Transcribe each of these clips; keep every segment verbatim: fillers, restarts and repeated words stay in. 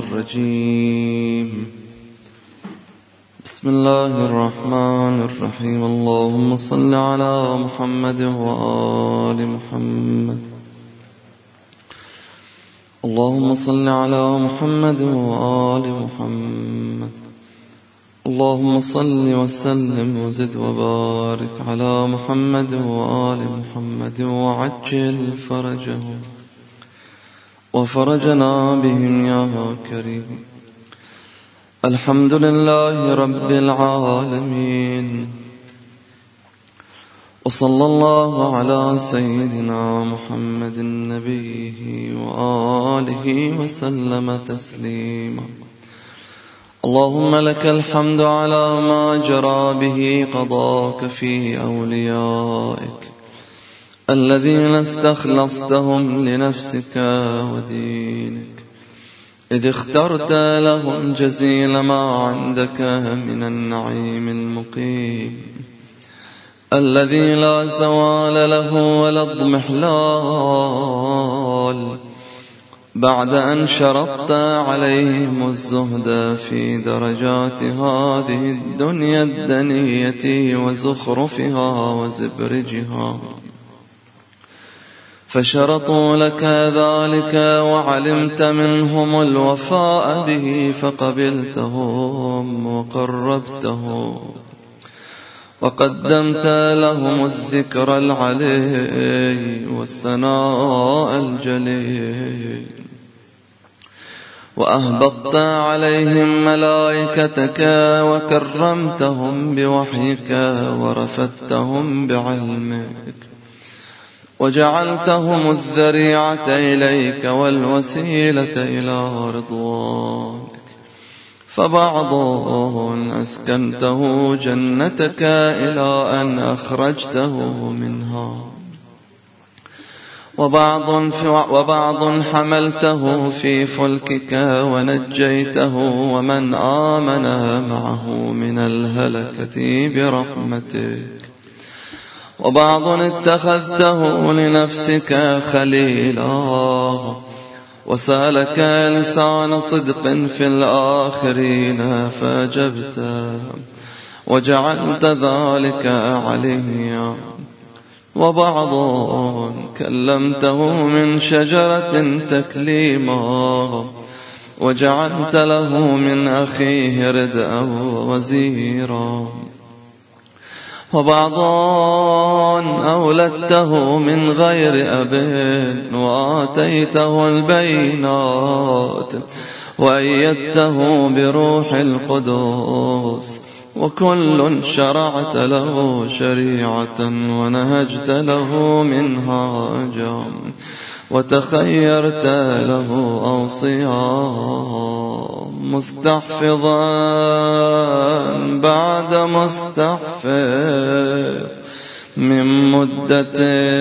الرجيم. بسم الله الرحمن الرحيم. اللهم صل على محمد وآل محمد. اللهم صل على محمد وآل محمد. اللهم صل وسلم وزد وبارك على محمد وآل محمد وعجل فرجهم وفرجنا بهم يا كريم. الحمد لله رب العالمين، وصلى الله على سيدنا محمد النبي وآله وسلم تسليما. اللهم لك الحمد على ما جرى به قضاك في أوليائك الذين استخلصتهم لنفسك ودينك، إذ اخترت لهم جزيل ما عندك من النعيم المقيم الذي لا زوال له ولا اضمحلال، بعد أن شرطت عليهم الزهد في درجات هذه الدنيا الدنية وزخرفها وزبرجها، فشرطوا لك ذلك وعلمت منهم الوفاء به فقبلتهم وقربتهم وقدمت لهم الذكر العلي والثناء الجليل، وأهبطت عليهم ملائكتك وكرمتهم بوحيك ورفدتهم بعلمك، وجعلتهم الذريعة إليك والوسيلة إلى رضوانك، فبعض أسكنته جنتك إلى أن أخرجته منها، وبعض, وبعض حملته في فلكك ونجيته ومن آمن معه من الهلكة برحمتك، وبعض اتخذته لنفسك خليلا وسالك لسان صدق في الآخرين فأجبته وجعلت ذلك عليا، وبعض كلمته من شجرة تكليما وجعلت له من أخيه ردءا ووزيرا، وبعض أولدته من غير أب وآتيته البينات وأيدته بروح القدس، وكل شرعت له شريعة ونهجت له منهاجا وتخيرت له أوصياء، مستحفظا بعد مستحفظ من مدة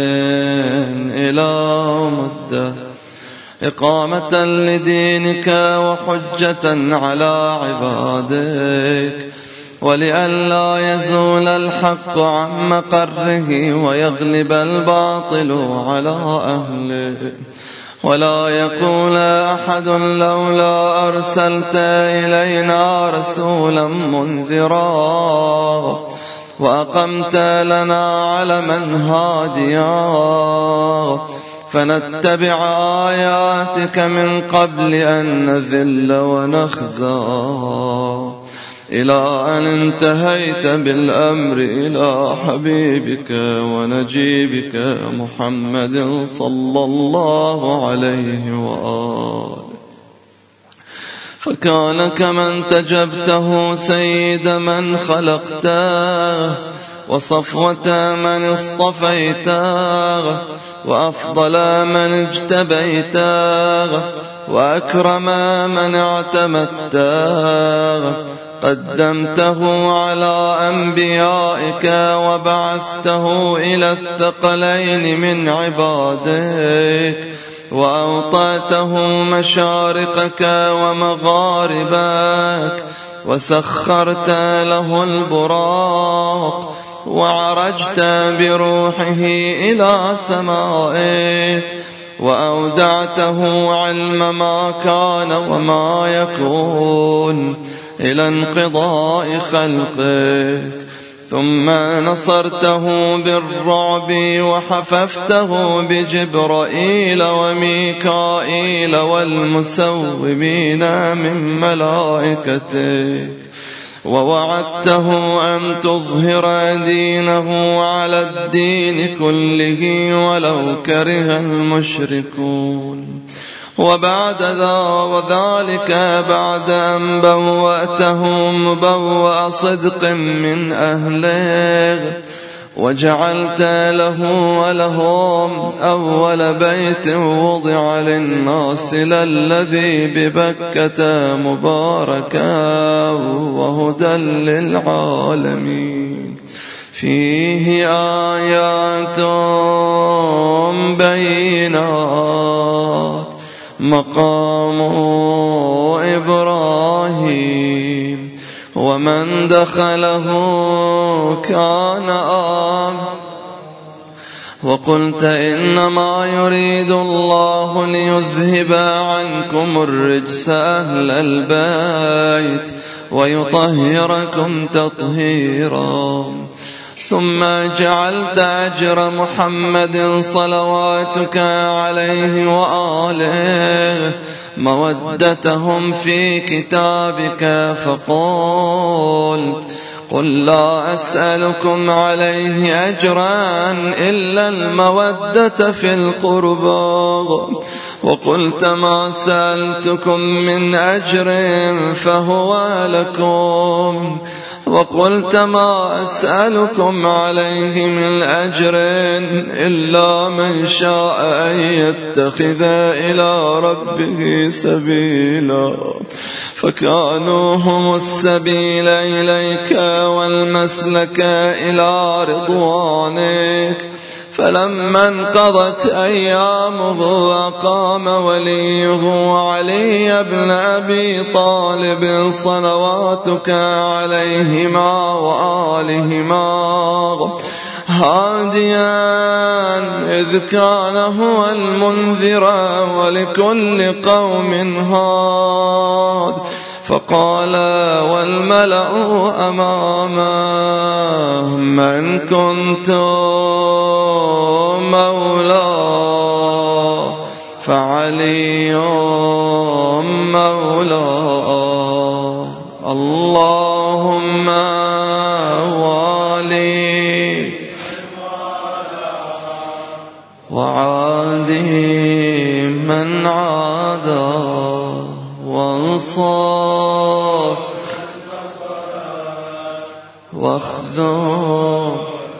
إلى مدة، إقامة لدينك وحجة على عبادك، ولئلا يزول الحق عن مقره ويغلب الباطل على أهله، ولا يقول أحد لولا أرسلت إلينا رسولا منذرا وأقمت لنا علما هاديا فنتبع آياتك من قبل أن نذل ونخزى، إلى أن انتهيت بالأمر إلى حبيبك ونجيبك محمد صلى الله عليه وآله، فكان كمن تجبته سيد من خلقته وصفوة من اصطفيته وأفضل من اجتبيته وأكرم من اعتمدته، قدمته على أنبيائك وبعثته إلى الثقلين من عبادك، وأوطأته مشارقك ومغاربك، وسخرت له البراق، وعرجت بروحه إلى سمائك، وأودعته علم ما كان وما يكون إلى انقضاء خلقك، ثم نصرته بالرعب وحففته بجبرائيل وميكائيل والمسومين من ملائكتك، ووعدته أن تظهر دينه على الدين كله ولو كره المشركون. وبعد ذلك بعد أن بوأته مبوأ صدق من أهله، وجعلت له ولهم أول بيت وضع للناس للذي ببكة مباركا وهدى للعالمين، فيه آيات بينات مقام إبراهيم، ومن دخله كان آمنا. وقلت إنما يريد الله ليذهب عنكم الرجس أهل البيت ويطهركم تطهيرا. ثم جعلت أجر محمد صلواتك عليه وآله مودتهم في كتابك، فقلت قل لا أسألكم عليه أجرا إلا المودة في القربى. وقلت ما سألتكم من أجر فهو لكم. وقلت ما أسألكم عليه من أجر إلا من شاء أن يتخذ إلى ربه سبيلا، فكانوا هم السبيل إليك والمسلك إلى رضوانك. فلما انقضت أيامه أقام وليه علي بن أبي طالب صلواتك عليهما وآلهما هاديا، إذ كان هو المنذر ولكل قوم هاد. فقال والملأ أمامه من كنت مولاه فعلي مولاه، اللهم والي وعادي من عادى، وانصر واخذل.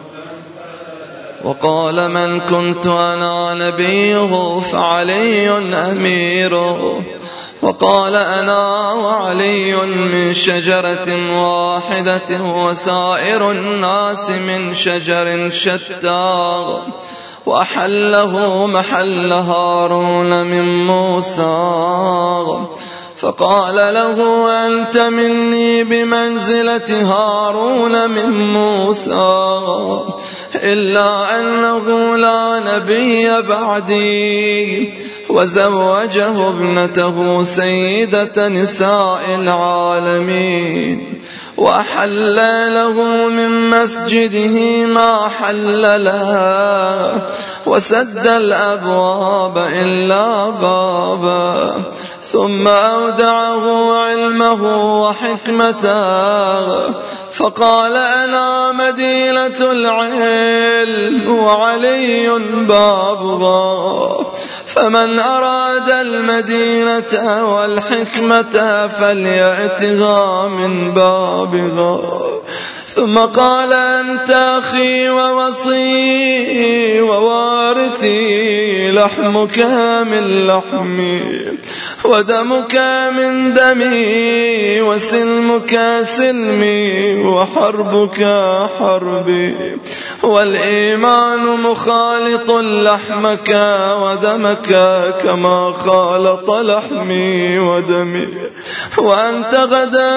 وقال من كنت أنا نبيه فعلي أميره. وقال أنا وعلي من شجرة واحدة وسائر الناس من شجر شتى، وأحله محل هارون من موسى. فقال له أنت مني بمنزلة هارون من موسى، إلا أنه لا نبي بعدي. وزوجه ابنته سيدة نساء العالمين، وأحل له من مسجده ما حل له، وسد الأبواب إلا بابا. ثم أودعه علمه وحكمته، فقال أنا مدينة العلم وعلي بابها، فمن أراد المدينة والحكمة فليأتها من بابها. ثم قال أنت أخي ووصي ووارثي، لحمك من لحمي ودمك من دمي، وسلمك سلمي وحربك حربي، والإيمان مخالط لحمك ودمك كما خالط لحمي ودمي، وأنت غدا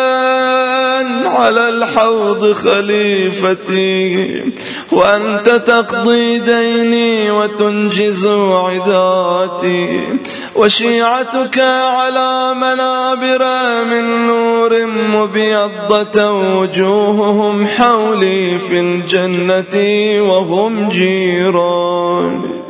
على الحوض خليفتي، وأنت تقضي ديني وتنجز عذاتي، وشيعتك على منابر من نور مبيضة وجوههم حولي في الجنة وهم جيراني.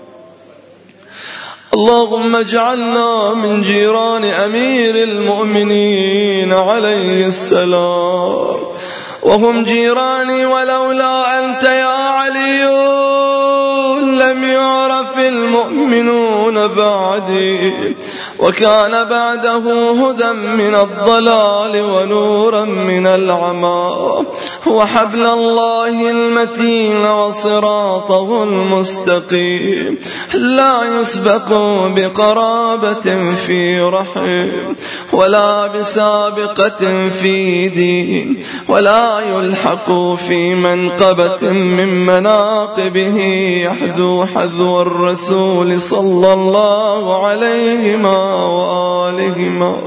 اللهم اجعلنا من جيران أمير المؤمنين عليه السلام، وهم جيراني ولولا أنت يا علي لم يعرف المؤمنون بعدي، وكان بعده هدى من الضلال ونورا من العمى، وحبل الله المتين وصراطه المستقيم لا يسبق بقرابة في رحم، ولا بسابقة في دين، ولا يلحق في منقبة من مناقبه يحذو حذو الرسول صلى الله عليه وآلهما،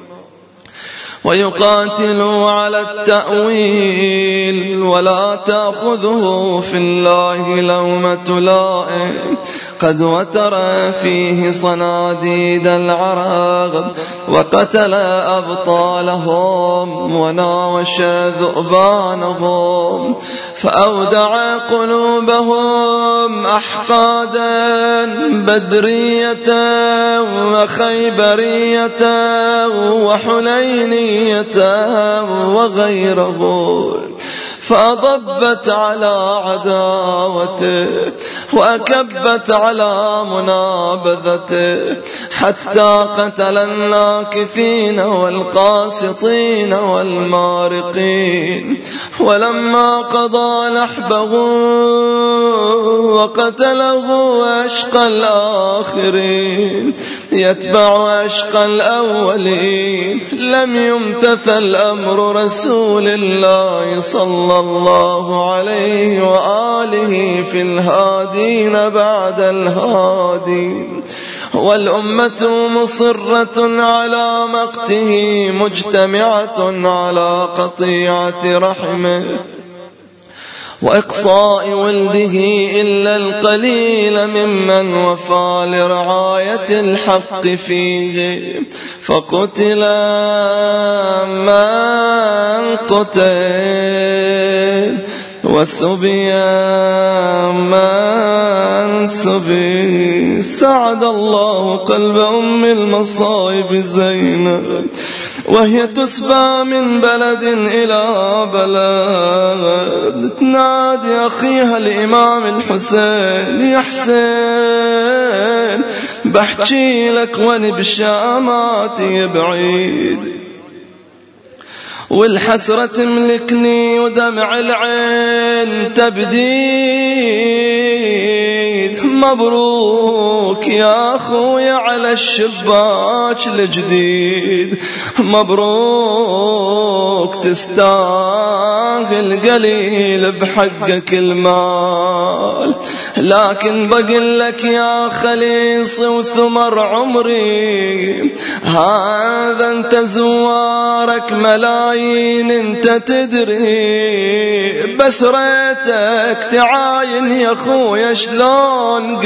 ويقاتل على التأويل ولا تأخذه في الله لومة لائم، قد وتر فيه صناديد العراق وقتل أبطالهم وناوش ذؤبانهم، فأودع قلوبهم أحقادا بدرية وخيبرية وحنينية وغيره، فأضبت على عداوته وأكبت على منابذته، حتى قتل الناكثين والقاسطين والمارقين. ولما قضى نحبه وقتله أشقى الآخرين يتبع أشقى الأولين، لم يمتثل أمر رسول الله صلى الله عليه وآله في الهادين بعد الهادين، والأمة مصرة على مقته مجتمعة على قطيعة رحمه وإقصاء ولده إلا القليل ممن وفى لرعاية الحق فيه، فقتل من قتل وسبي من سبي. سعد الله قلب أم المصائب زينب وهي تسبى من بلد إلى بلد، تنادي أخيها الإمام الحسين: يا حسين بحكي لك وأنا بشاماتي بعيد، والحسرة تملكني ودمع العين تبديد. مبروك يا أخوي على الشباك الجديد، مبروك تستاهل قليل بحقك المال، لكن بقول لك يا خليصي وثمر عمري، هذا انت زوارك ملايين انت تدري، بس ريتك تعاين يا اخويا شلون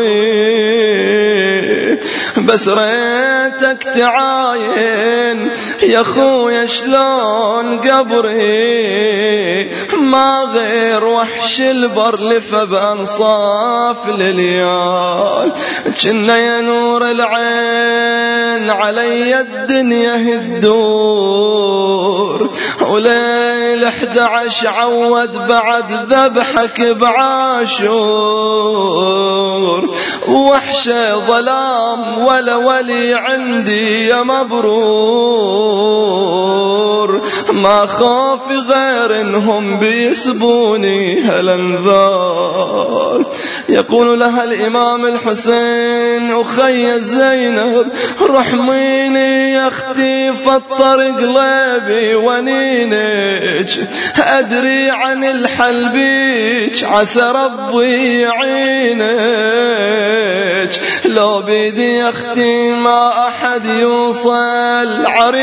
قبري، بس ريتك تعاين يا اخويا شلون قبري، ما غير وحش البر لفى بأنصاف الليال، كنا يا نور العين علي الدنيا هالدور، وليل احد عشر عود بعد ذبحك بعاشور، وحشة ظلام ولا ولي عندي يا مبرور، ما خاف غير انهم بيسبوني هالانذار، يقول لها الإمام الحسين أخي زينب رحميني يا أختي فطر قلبي ونينك أدري عن الحلبيك عسى ربي يعينك لو بيدي يا أختي ما أحد يوصل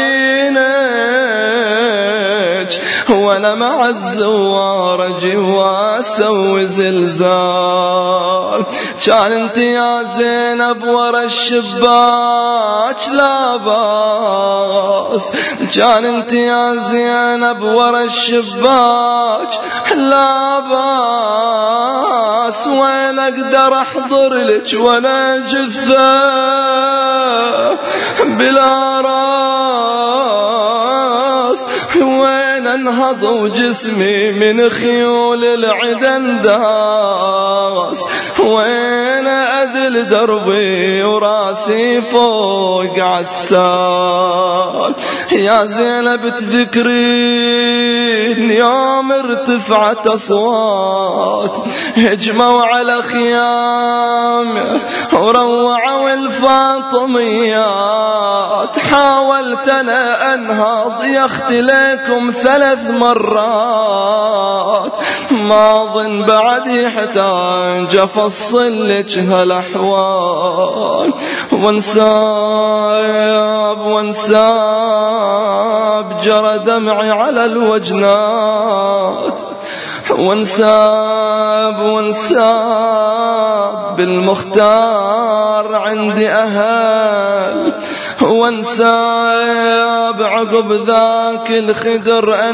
عرينك وانا مع الزوار جوا اسوي زلزال كان انت يا زينب ورا الشباك لا باس كان انت يا زينب ورا الشباك لا باس وين اقدر احضر لك وانا جثة بلا راس وين انهض وجسمي من خيول العدن داس وين أذل دربي وراسي فوق عسال يا زينب تذكرين يوم ارتفعت أصوات هجموا على خيام وروعوا الفاطميات حاولت أنا أنهض يا أختي لكم ثلاث مرات ما ظن بعد يحتاج أفصل لك هالأحوال وانساب وانساب جرى دمعي على الوجنات وانساب وانساب بالمختار عندي أهل وانساب عقب ذاك الخدر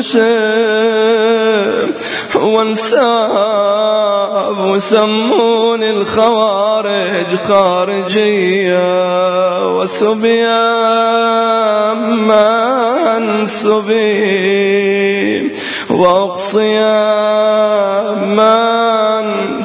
أنشتم وانساب وسموني الخوارج خارجية وسبيا منسوبين وأقصيا من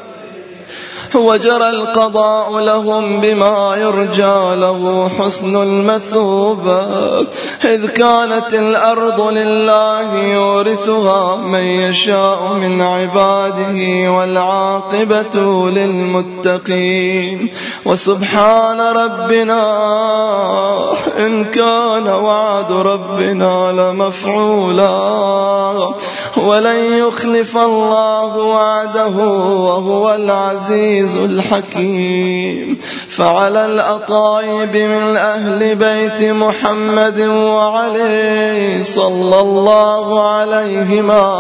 وجرى القضاء لهم بما يرجى له حسن المثوبة إذ كانت الأرض لله يورثها من يشاء من عباده والعاقبة للمتقين وسبحان ربنا إن كان وعد ربنا لمفعولا ولن يخلف الله وعده وهو العزيز الحكيم فعلى الأطايب من أهل بيت محمد وعليه صلى الله عليهما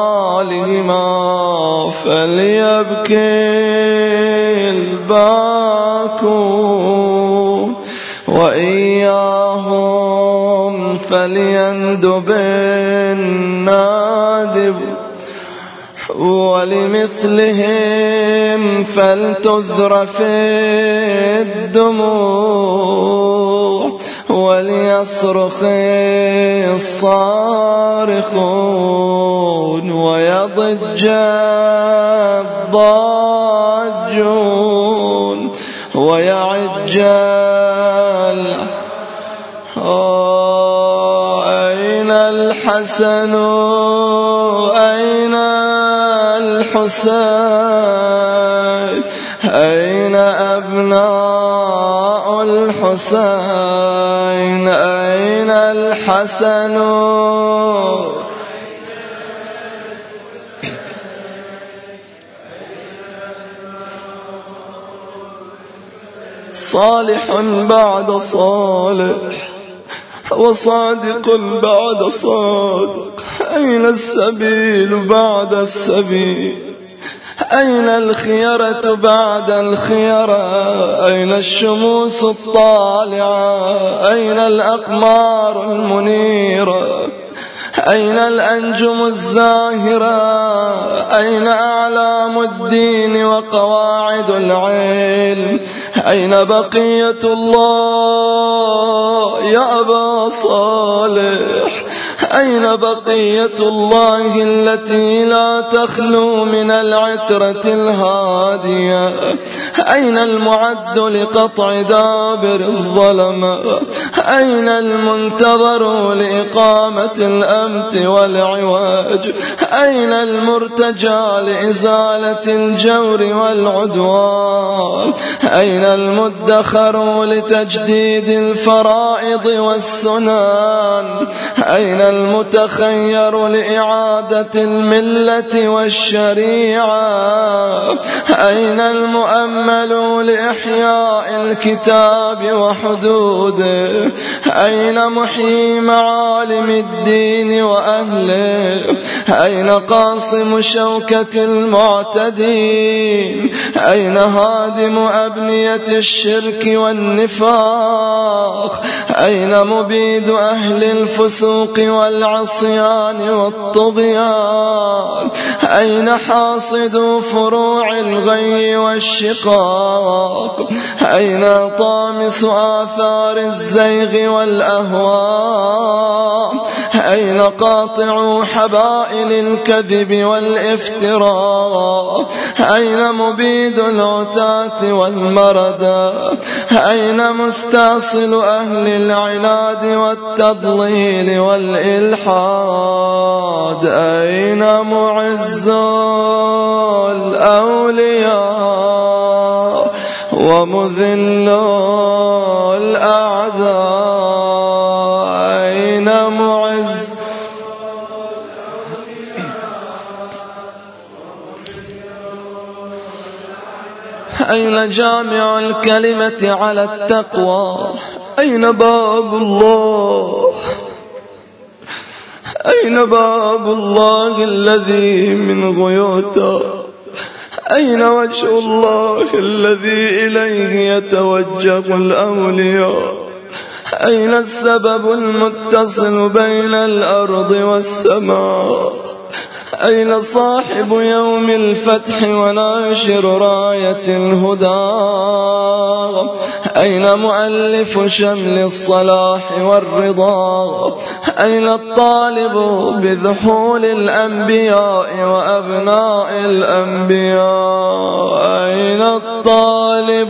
وآلهما فليبكي الباكون وإياهم فليندب النادب ولمثلهم فلتذرف الدموع وليصرخ الصارخون ويضج الضاجون ويعج أين الحسن أين الحسين أين أبناء الحسين أين الحسن صالح بعد صالح وصادق بعد صادق أين السبيل بعد السبيل أين الخيرة بعد الخيرة أين الشموس الطالعة أين الأقمار المنيرة أين الأنجم الزاهرة أين أعلام الدين وقواعد العلم أين بقية الله يا أبا صالح أين بقية الله التي لا تخلو من العترة الهادية؟ أين المعد لقطع دابر الظلمة؟ أين المنتظر لإقامة الأمت والعواج؟ أين المرتجى لإزالة الجور والعدوان؟ أين المدخر لتجديد الفرائض والسنن؟ أين المتخير لإعادة الملة والشريعة؟ أين المؤمل لإحياء الكتاب وحدوده؟ أين محيي معالم الدين وأهله؟ أين قاصم شوكة المعتدين؟ أين هادم أبنية الشرك والنفاق؟ أين مبيد أهل الفسوق والعصيان والطغيان؟ أين حاصد فروع الغي والشقاق؟ أين طامس آثار الزيغ والأهواء؟ أين قاطع حبائل الكذب والافتراء؟ أين مبيد العتاة والمردى؟ أين مستأصل أهل العناد والتضليل والإلحاد؟ أين معز الأولياء ومذل الأعداء؟ أين معز أين جامع الكلمة على التقوى؟ أين باب الله؟ أين باب الله الذي من غيوته؟ أين وجه الله الذي إليه يتوجه الأولياء؟ أين السبب المتصل بين الأرض والسماء؟ أين صاحب يوم الفتح وناشر راية الهدى؟ أين مؤلف شمل الصلاح والرضا؟ أين الطالب بذحول الأنبياء وأبناء الأنبياء؟ أين الطالب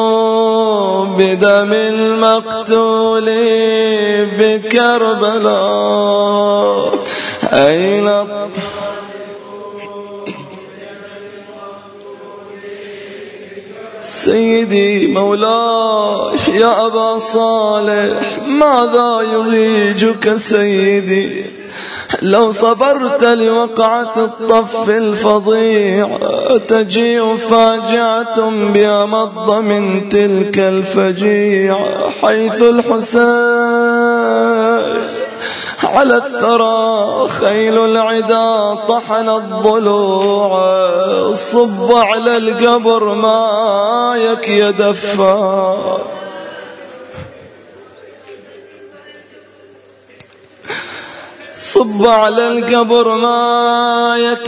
بدم المقتول بكربلاء؟ أين سيدي مولاي يا أبا صالح، ماذا يهيجك سيدي؟ لو صبرت لوقعة الطف الفظيع تجيء فاجعة بأمض من تلك الفجيع، حيث الحسين على الثرى خيل العدا طحن الضلوع، صب على القبر مايك يدفى، صب على القبر مايك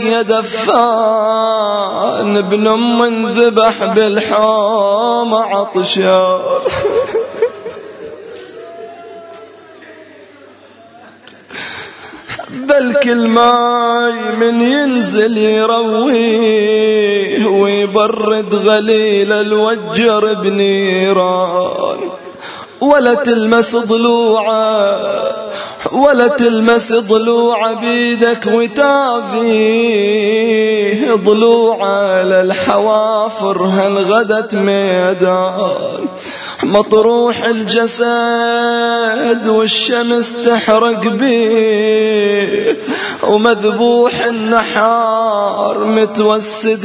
يدفان، ابن ام انذبح بالحوم عطشان، بلك الماي من ينزل يرويه ويبرد غليل الوجر بنيران، ولا تلمس ضلوعه ولا تلمس ضلوع بيدك وتافيه، ضلوعه للحوافر هنغدت ميدان، مطروح الجسد والشمس تحرق بيه، ومذبوح النحار متوسد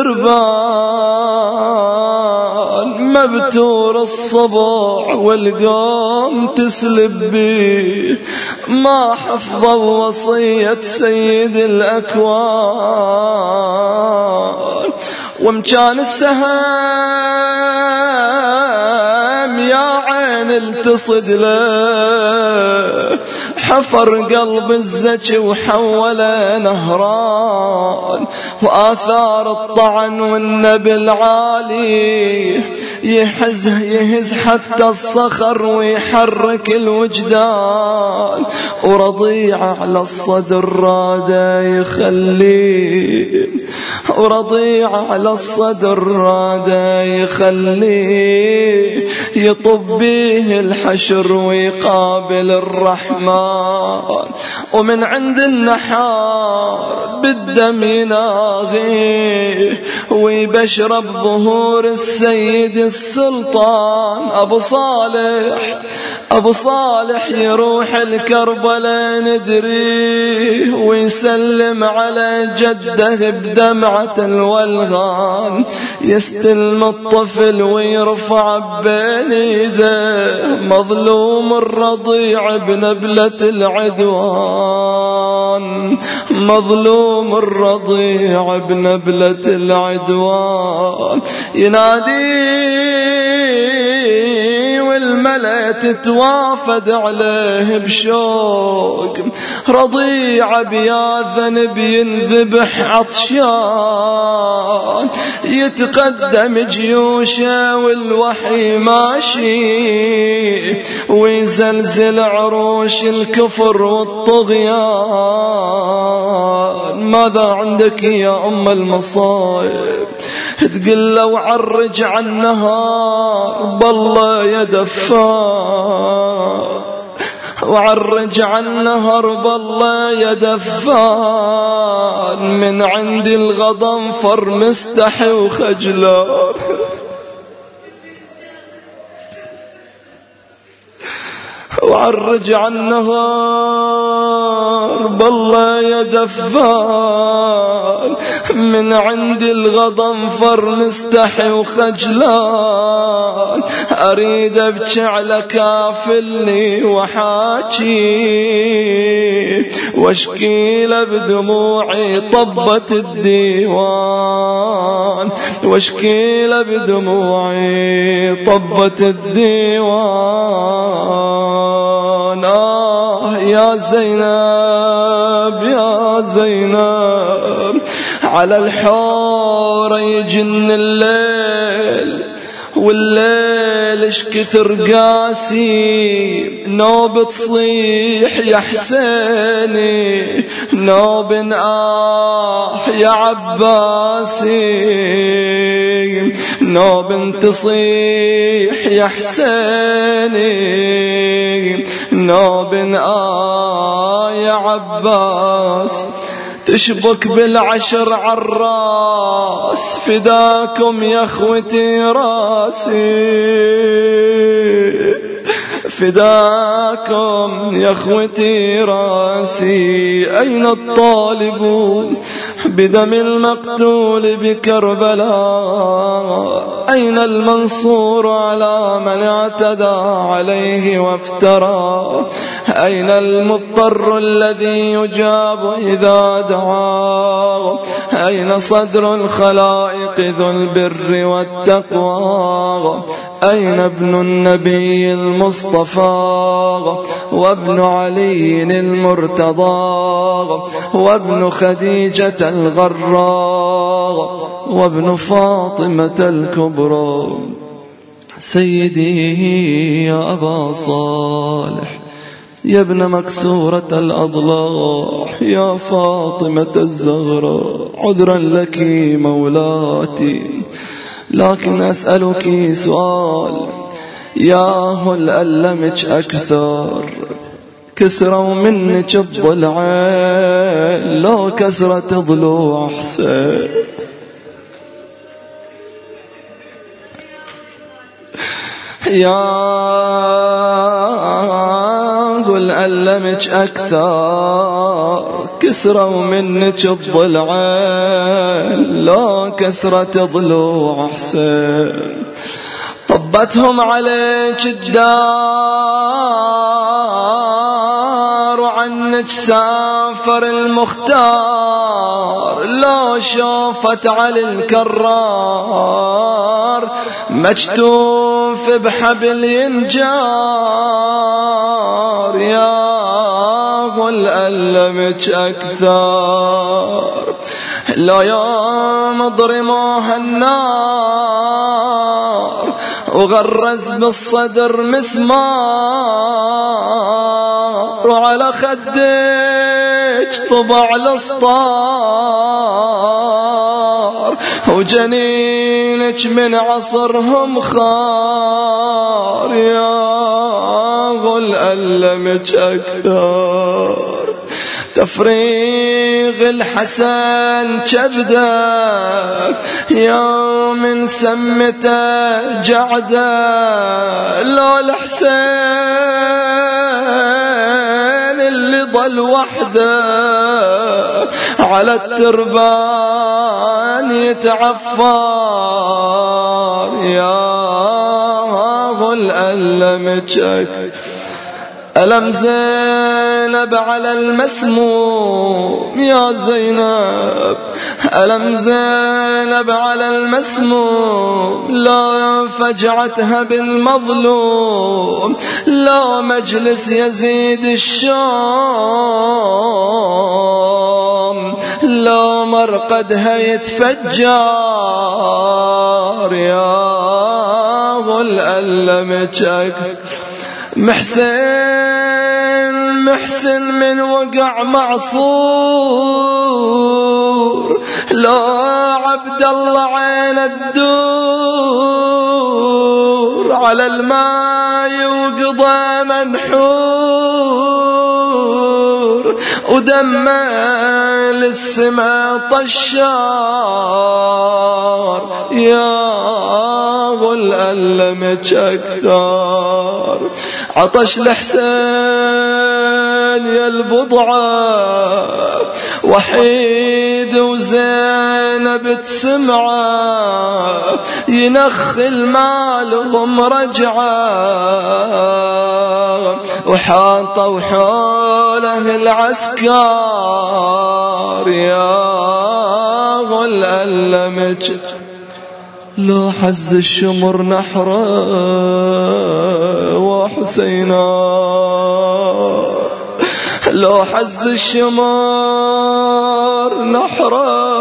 التربان، مبتور الصبع والقوم تسلب بيه، ما حفظوا وصية سيد الأكوان، ومكان السهام يا عين التصد له، حفر قلب الزكي وحوله نهران، وآثار الطعن والنبي العالي يحز يهز حتى الصخر ويحرك الوجدان، ورضيعة على الصدر راده يخليه، ورضيعة على الصدر راده يخليه يطب بيه الحشر ويقابل الرحمن. ومن عند النحار بالدم يناغيه ويبشر بظهور السيد السلطان. أبو صالح أبو صالح يروح الكربلاء ندريه ويسلم على جده بدمعة الولغان، يستلم الطفل ويرفع بين يده مظلوم الرضيع بنبلة العدوان، مظلوم الرضيع بنبلة العدوان. ينادي والملا تتوافد عليه بشوق، رضيع بيا ذنب ينذبح عطشان، يتقدم جيوشه والوحي ماشي ويزلزل عروش الكفر والطغيان. ماذا عندك يا أم المصايب؟ تقل له وعرج عن النهار بالله يا دفان، وعرج عن نهر بالله يا دفان، من عند الغضنفر مستحي وخجلان. وعرج عن نهار بالله يا دفان، من عند الغضنفر مستحي وخجلان. أريد أبكي على كافلني وحاكي واشكي له بدموعي طبت الديوان، واشكي له بدموعي طبت الديوان. آه يا زينب يا زينب، على الحور يجن الليل والليل اش كثر قاسي، نوب تصيح يا حسيني نوب آه يا عباسي، نوب تصيح يا حسيني نوب آه يا عباس. تشبك بالعشر عالراس فداكم يا اخوتي راسي، فداكم يا اخوتي راسي. أين الطالبون بدم المقتول بكربلاء؟ أين المنصور على من اعتدى عليه وافترى؟ أين المضطر الذي يجاب إذا دعاه؟ أين صدر الخلائق ذو البر والتقوى؟ أين ابن النبي المصطفى وابن علي المرتضى وابن خديجة الغراء وابن فاطمة الكبرى؟ سيدي يا أبا صالح يا ابن مكسورة الأضلاع يا فاطمة الزهراء، عذرا لك مولاتي، لكن أسألك سؤال. يا هل ألمك أكثر كسروا منك الضلعين لو كسرت ضلوع حسين؟ يا هل ألمك أكثر كسروا منك الضلعين لو كسرت ضلوع حسين؟ طبتهم عليك الدار وعنك سافر المختار، لو شوفت علي الكرار مجتوف بحبل ينجار. يا هل ألمك أكثر لو يوم ضرموها النار وغرز بالصدر مسمار، وعلى خدك طبع الاسطار، وجنينك من عصرهم خار. يا غل ألمك أكثر تفريغ الحسن كبده، يوم سمته جعده. لو الحسين اللي ظل وحده على التربان يتعفر. يا غل ألمك ألم زينب على المسموم يا زينب، ألم زينب على المسموم. لا فجعتها بالمظلوم، لا مجلس يزيد الشام، لا مرقدها يتفجر. يا غل ألمك محسن محسن من وقع معصور، لو عبد الله عين الدور على الماء وقضى منحور، ودمه للسما طشار. يا غل ألمك أكثر عطش الحسين يا البضعة، وحيد وزينب تسمعه، ينخل مالهم رجعه، وحاطوا حوله العسكر. يا غل ألمك لو حز الشمر نحره وحسينا، لو حز الشمر نحره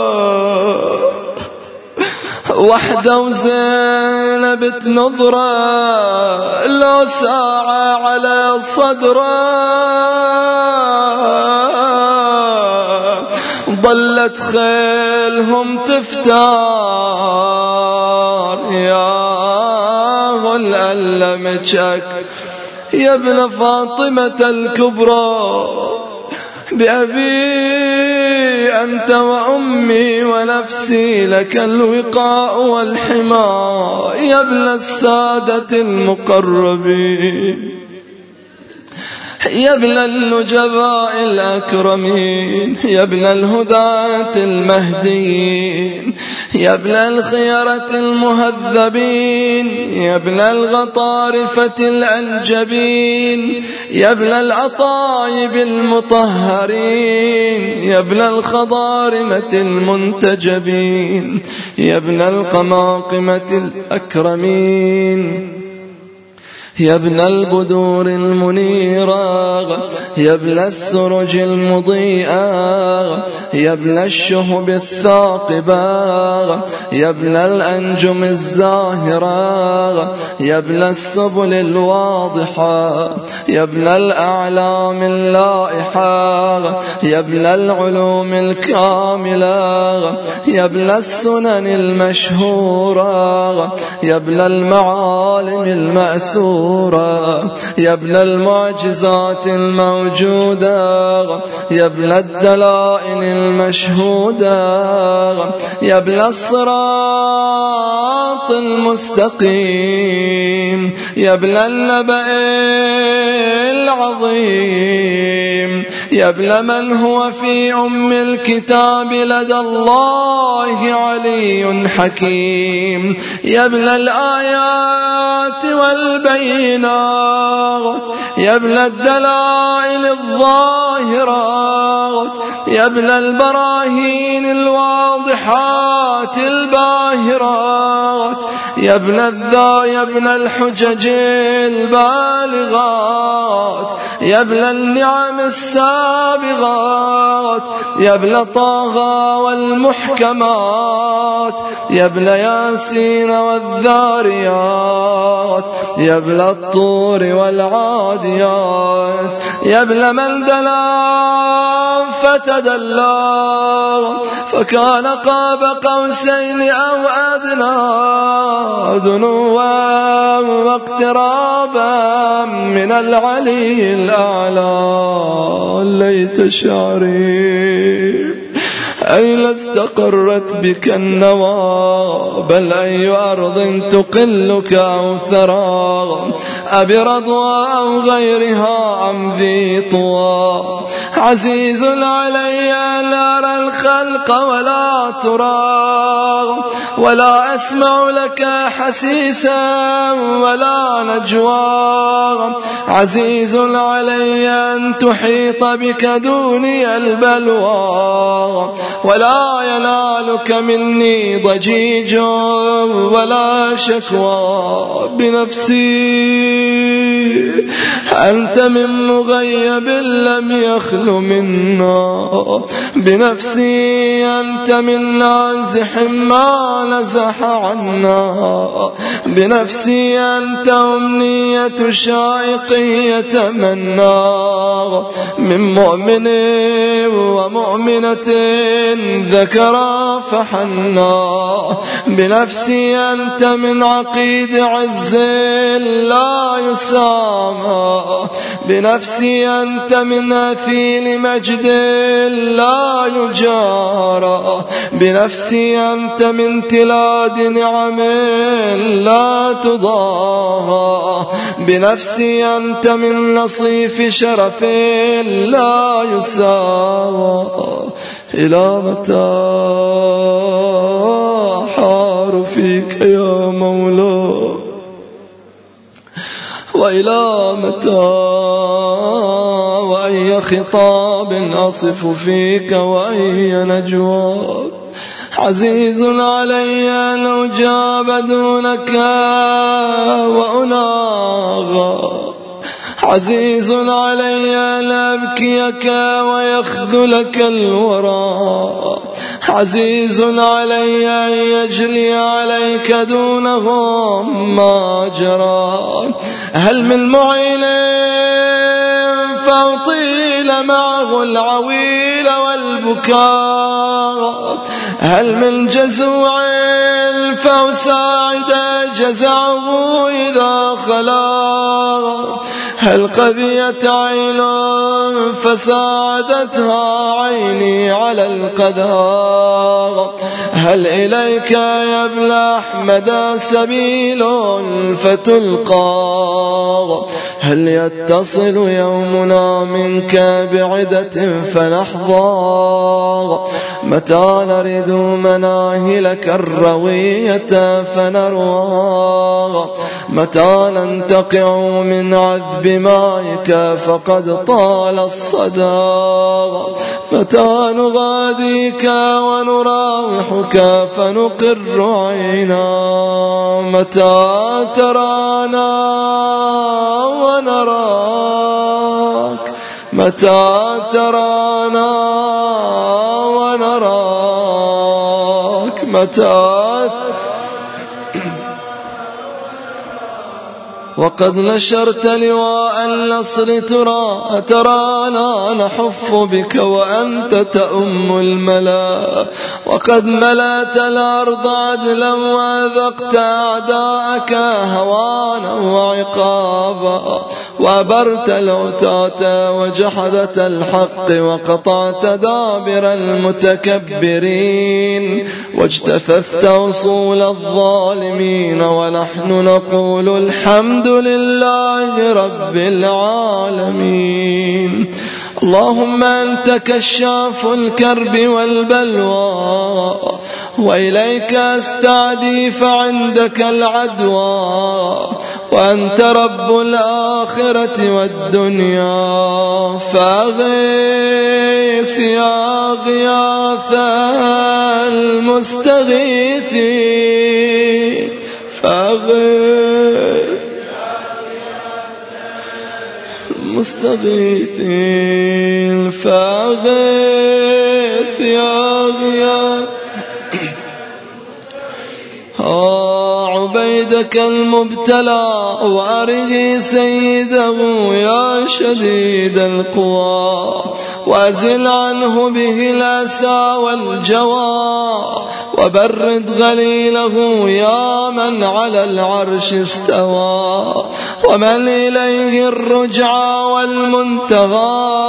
وحده وزينب تنظره، لو ساعة على صدره ظلت خيلهم تفتار. يا غل ألمك يا ابن فاطمة الكبرى، بأبي أنت وأمي ونفسي لك الوقاء والحماء، يا ابن السادة المقربين، يا ابن النجباء الأكرمين، يا ابن الهداة المهديين، يا ابن الخيرة المهذبين، يا ابن الغطارفة الأنجبين، يا ابن الأطايب المطهرين، يا ابن الخضارمة المنتجبين، يا ابن القماقمة الأكرمين، يا ابن البدور المنيرة، يا ابن السرج المضيئة، يا ابن الشهب الثاقبة، يا ابن الأنجم الزاهرة، يا ابن السبل الواضحة، يا ابن الأعلام اللائحة، يا ابن العلوم الكاملة، يا ابن السنن المشهورة، يا ابن المعالم المأثورة، يا ابن المعجزات الموجودة، يا ابن الدلائل المشهودة، يا ابن الصراط المستقيم، يا ابن النبأ العظيم، يا ابن من هو في أم الكتاب لدى الله علي حكيم، يا ابن الآيات والبينات، يا ابن الدلائل الظاهرات، يا ابن البراهين الواضحات الباهرات، يا ابن الذا يا ابن الحجج البالغات، يا ابن النعم السابغات، يا ابن طه والمحكمات، يا ابن ياسين والذاريات، يا ابن الطور والعاديات، يا ابن من دنا فتدلى فكان قاب قوسين أو أدنى، دنوا واقترابا من العلي الأعلى. ليت شعري أين استقرت بك النوى، بل أي أرض تقلك أو ثرى، أبرضوى أو غيرها أم ذي طوى. عزيز علي لا أرى الخلق ولا ترى، ولا أسمع لك حسيسا ولا نجوى. عزيز علي أن تحيط بك دوني البلوى، ولا ينالك مني ضجيج ولا شكوى. بنفسي أنت من مغيب لم يخل منا، بنفسي أنت من نازح ما نزح عنا، بنفسي أنت أمنية شائق يتمنى، من مؤمن ومؤمنة ذكرا فحنا. بنفسي أنت من عقيد عز لا يسامى، بنفسي أنت من أثيل مجد لا يجارى، بنفسي أنت من تلاد نعم لا تضاهى، بنفسي أنت من نصيف شرف لا يساوى. إلى متى حار فيك يا مولاي، وإلى متى وأي خطاب أصف فيك وأي نجوى. عزيز علي لو جاب دونك وأناغى، عزيز علي لأبكيك ويخذلك الورى، عزيز علي أن يجري عليك دونهم ما جرى. هل من معين فأطيل معه العويل والبكاء، هل من جزوع فأساعد جزعه إذا خلا، هل قبيت عين فساعدتها عيني على القدر، هل إليك يا ابن أحمد سبيل فتلقى، هل يتصل يومنا منك بعدة فنحظى، متى نرد مناهلك الروية فنروى، متى ننتقع من عذب مائك فقد طال الصدى، متى نغاديك ونراوحك فنقر عينا، متى ترانا ونراك، متى ترانا ونراك، متى. وقد نشرت لواء النصر ترى ترانا نحف بك وأنت تأم الملا، وقد ملأت الأرض عدلا وأذقت أعداءك هوانا وعقابا، وأبرت العتاة وجحدة الحق وقطعت دابر المتكبرين، واجتثثت أصول الظالمين، ونحن نقول الحمد لله رب العالمين. اللهم أنت كشاف الكرب والبلوى، وإليك أستعدي فعندك العدوى، وأنت رب الآخرة والدنيا، فأغيث يا غياث المستغيثين، فأغيث المستغيثين فأغث يا غياث عبيدك المبتلى وأرغي سيده يا شديد القوى وأزل عنه به الأسى والجوى وبرد غليله يا من على العرش استوى ومن إليه الرجعى والمنتهى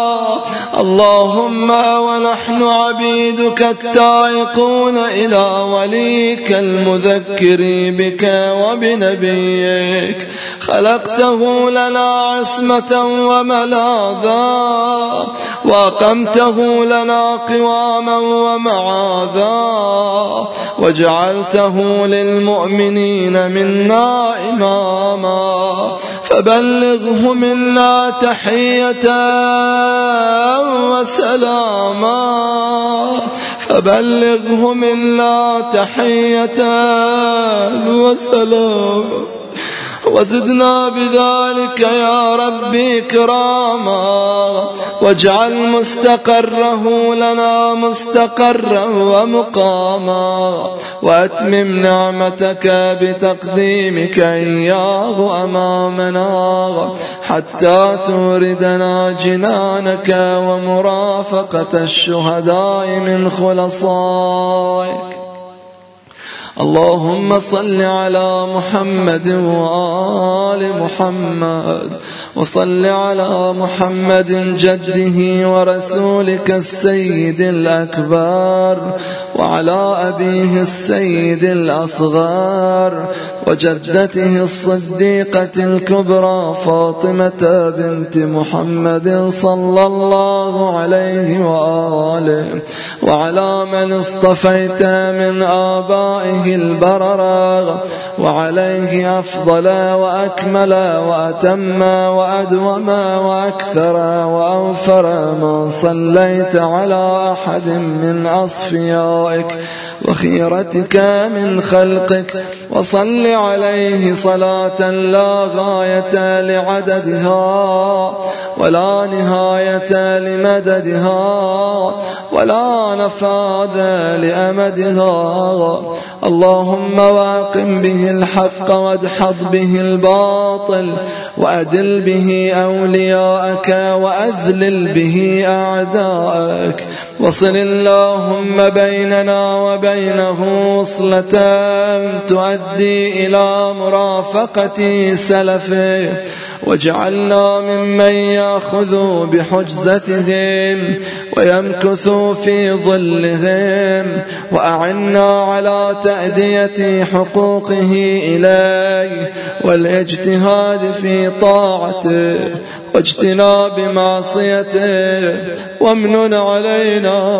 اللهم ونحن عبيدك التائقون إلى وليك المذكر بك وبنبيك خلقته لنا عصمة وملاذا وأقمته لنا قواما ومعاذا وجعلته للمؤمنين منا إماما فبلغه منا تحية وسلاما فبلغه منا تحية وسلاما وزدنا بذلك يا ربي كراما واجعل مستقره لنا مستقرا ومقاما وأتمم نعمتك بتقديمك إياه أمامنا حتى توردنا جنانك ومرافقة الشهداء من خلصائك. اللهم صل على محمد وآل محمد وصل على محمد جده ورسولك السيد الأكبر وعلى أبيه السيد الأصغر وجدته الصديقة الكبرى فاطمة بنت محمد صلى الله عليه وآله وعلى من اصطفيت من آبائه البررة وعليه أفضل وأكمل وأتم وأدوم وأكثر وأوفر ما صليت على أحد من أصفيائك وخيرتك من خلقك وصل عليه صلاة لا غاية لعددها ولا نهاية لمددها ولا نفاذ لأمدها. اللهم واقم به الحق وادحض به الباطل وأدل به أولياءك وأذلل به أعداءك وصل اللهم بيننا وبينه وصلة تؤدي إلى مرافقة سلفه واجعلنا ممن يأخذ بحجزتهم ويمكث في ظلهم وأعنا على تأدية حقوقه إليه والاجتهاد في طاعته واجتناب معصيته وامنن علينا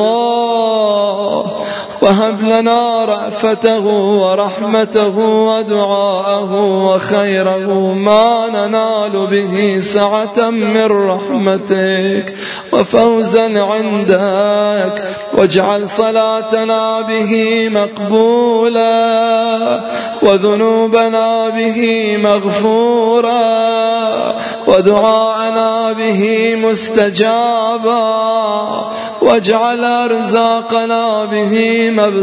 برضاه وهب لنا رأفته ورحمته ودعاءه وخيره ما ننال به سعة من رحمتك وفوزا عندك واجعل صلاتنا به مقبولا وذنوبنا به مغفورا ودعاءنا به مستجابا واجعل أرزاقنا به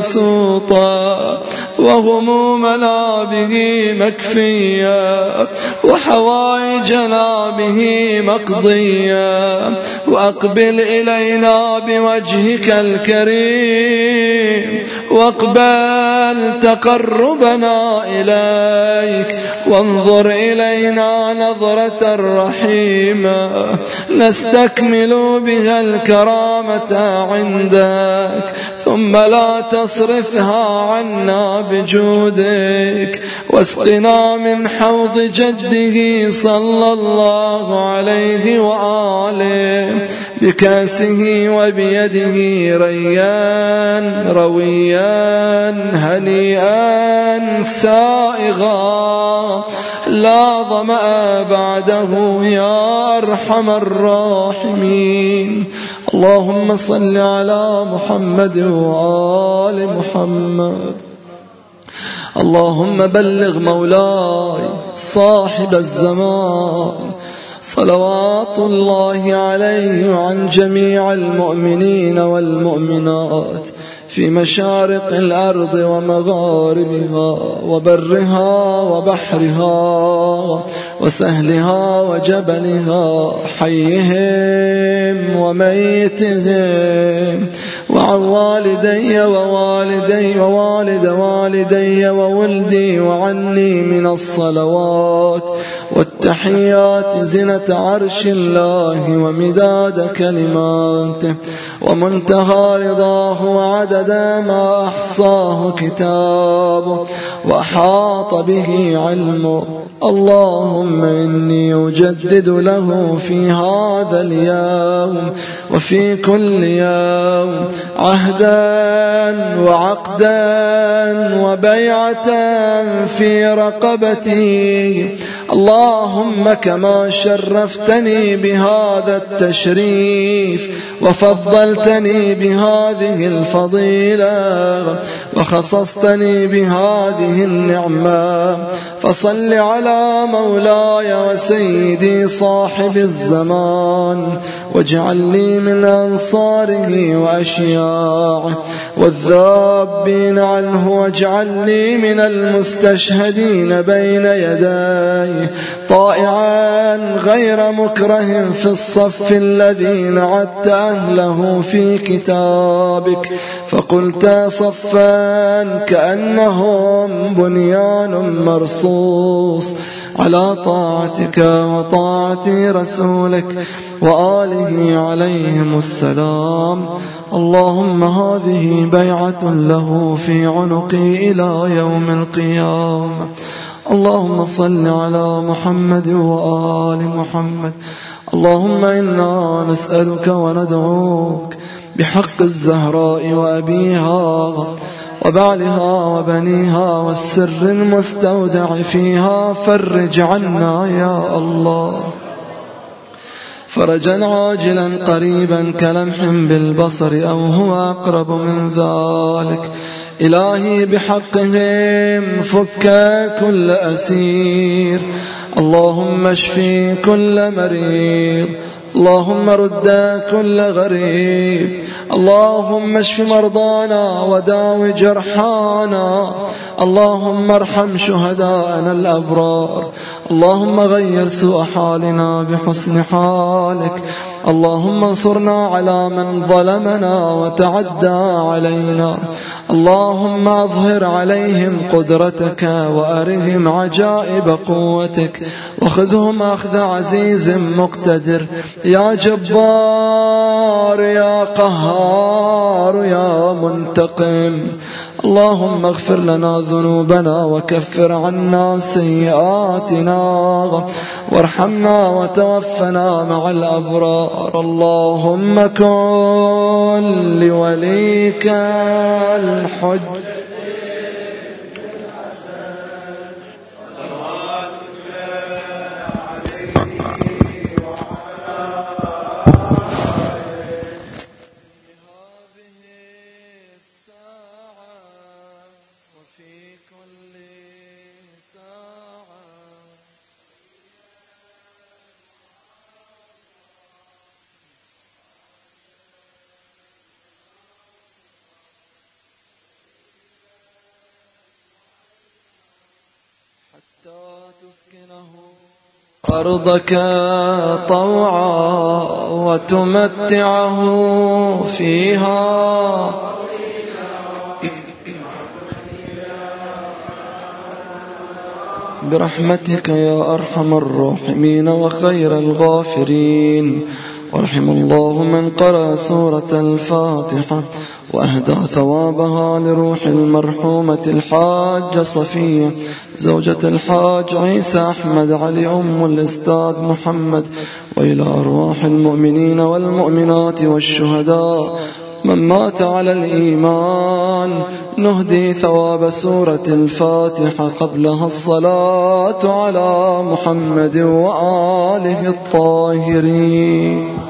مبسوطا وغمومنا به مكفيا وحوائجنا به مقضيا وأقبل إلينا بوجهك الكريم واقبل تقربنا إليك وانظر إلينا نظرة رحيمة نستكمل بها الكرامة عندك ثم لا تصرفها عنا بجودك واسقنا من حوض جده صلى الله عليه وآله بكاسه وبيده ريان رويا هنيئا سائغا لا ظمأ بعده يا أرحم الراحمين. اللهم صل على محمد وآل محمد. اللهم بلغ مولاي صاحب الزمان صلوات الله عليه وعن جميع المؤمنين والمؤمنات في مشارق الأرض ومغاربها وبرها وبحرها وسهلها وجبلها، حيهم وميتهم، وعن والدي ووالدي ووالد والدي وولدي وعني من الصلوات والتحيات زنة عرش الله ومداد كلماته ومنتهى رضاه وعدد ما أحصاه كتابه وأحاط به علمه. اللهم إني أجدد له في هذا اليوم وفي كل يوم عهدا وعقدا وبيعة في رقبتي. اللهم كما شرفتني بهذا التشريف وفضلتني بهذه الفضيلة وخصصتني بهذه النعمة، فصل على مولاي وسيدي صاحب الزمان، واجعل لي من أنصاره وأشياعه والذابين عنه، واجعل لي من المستشهدين بين يديه طائعا غير مكره في الصف الذي نعدت أهله في كتابك، فقلت صفا كأنهم بنيان مرصوص على طاعتك وطاعة رسولك وآله عليهم السلام. اللهم هذه بيعة له في عنقي إلى يوم القيامة. اللهم صل على محمد وآل محمد. اللهم إنا نسألك وندعوك بحق الزهراء وأبيها وبعلها وبنيها والسر المستودع فيها، فرج عنا يا الله فرجا عاجلا قريبا كلمح بالبصر أو هو أقرب من ذلك. إلهي بحقهم فك كل أسير، اللهم اشفي كل مريض، اللهم رد كل غريب، اللهم اشف مرضانا وداو جرحانا، اللهم ارحم شهداءنا الأبرار، اللهم غير سوء حالنا بحسن حالك، اللهم انصرنا على من ظلمنا وتعدى علينا، اللهم اظهر عليهم قدرتك وأرهم عجائب قوتك، وخذهم أخذ عزيز مقتدر يا جبار يا قهار يا منتقم. اللهم اغفر لنا ذنوبنا وكفر عنا سيئاتنا وارحمنا وتوفنا مع الأبرار. اللهم كن لوليك الحج أرضك طوعا وتمتعه فيها برحمتك يا أرحم الراحمين وخير الغافرين. وارحم الله من قرأ سورة الفاتحة وأهدى ثوابها لروح المرحومة الحاجة صفية زوجة الحاج عيسى أحمد علي أم الأستاذ محمد، وإلى أرواح المؤمنين والمؤمنات والشهداء من مات على الإيمان. نهدي ثواب سورة الفاتحة قبلها الصلاة على محمد وآله الطاهرين.